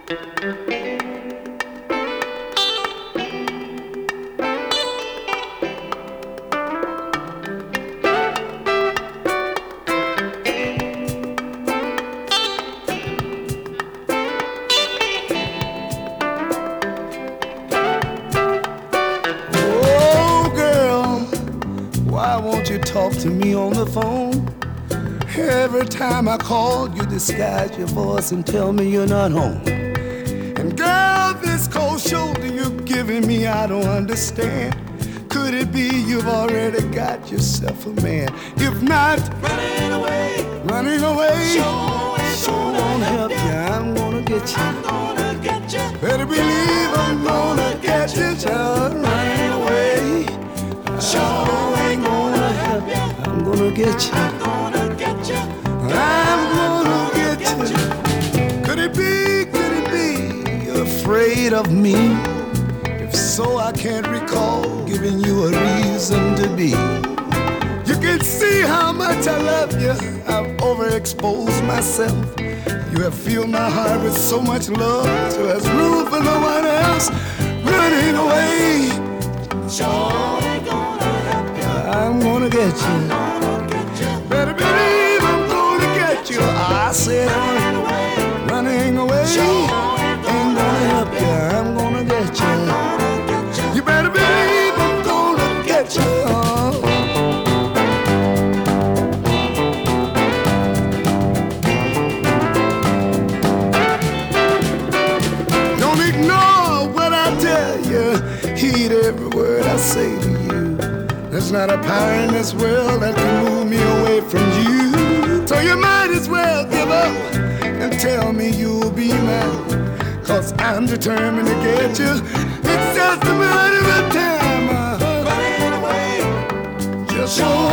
Oh, girl, why won't you talk to me on the phone? Every time I call, you disguise your voice and tell me you're not home. And girl, this cold shoulder you're giving me, I don't understand. Could it be you've already got yourself a man? If not, running away, sure won't help you. I'm gonna get you. Better believe I'm gonna get you. Child, running away, sure ain't gonna help you. I'm gonna get you. I'm gonna get you. Could it be you're afraid of me? If so, I can't recall giving you a reason to be. You can see how much I love you. I've overexposed myself. You have filled my heart with so much love, so there's room for no one else. Running away, sure ain't gonna help you. I'm gonna get you. Better believe I'm gonna get you. I said running away, ain't gonna help you. I'm gonna get you. You better believe I'm gonna get you. Don't ignore what I tell you. Heed every word I say to you. There's not a power in this world that can move me away from you. So you might as well give up and tell me you'll be mine. 'Cause I'm determined to get you. It's just a matter of time. Running away, just so